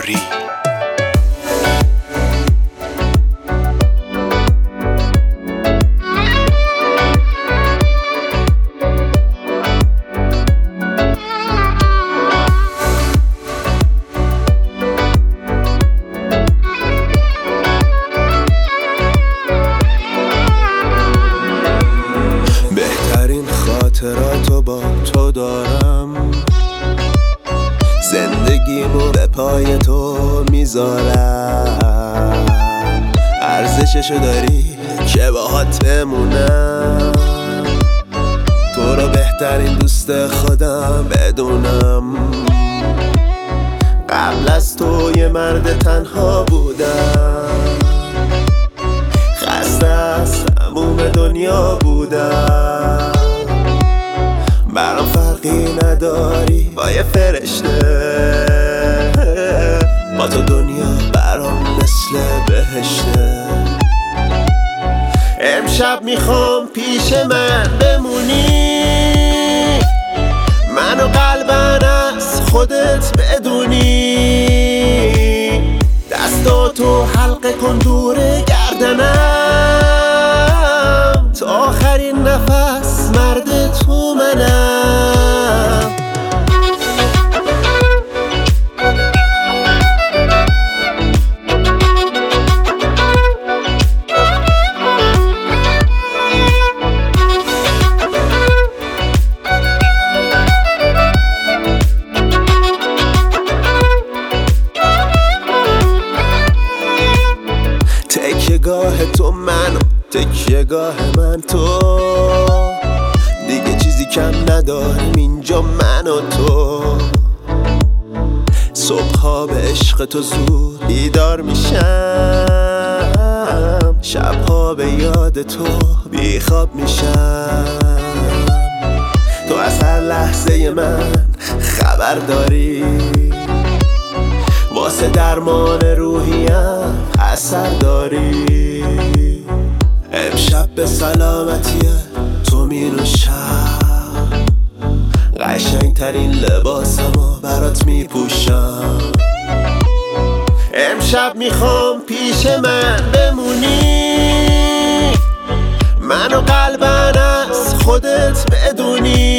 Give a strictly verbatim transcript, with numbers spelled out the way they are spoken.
نوری. خاطراتو با تو دارم، زندگیمو به پای تو میذارم. ارزششو داری که باهات بمونم، تو رو بهترین دوست خودم بدونم. قبل از تو یه مرد تنها بودم، خسته از تموم دنیا بودم. برام فرقی نداری با یه فرشته، با تو دنیا برام مثل بهشته. امشب میخوام پیش من بمونی، منو قلبن از خودت بدونی. دستاتو حلقه کن دور گردنم، تا آخرین نفس مرد تو منم. تکیه‌گاه تو منو، تکیه‌گاه من تو، دیگه چیزی کم نداریم اینجا من و تو. صبحها به عشق تو زود بیدار میشم، شبها به یاد تو بیخواب میشم. تو از هر لحظه من خبر داری، واسه درمان روحیم اثر داری. امشب به سلامتی تو می نوشم، قشنگ ترین لباسمو برات می پوشم. امشب میخوام پیش من بمونی، منو قلبن از خودت بدونی.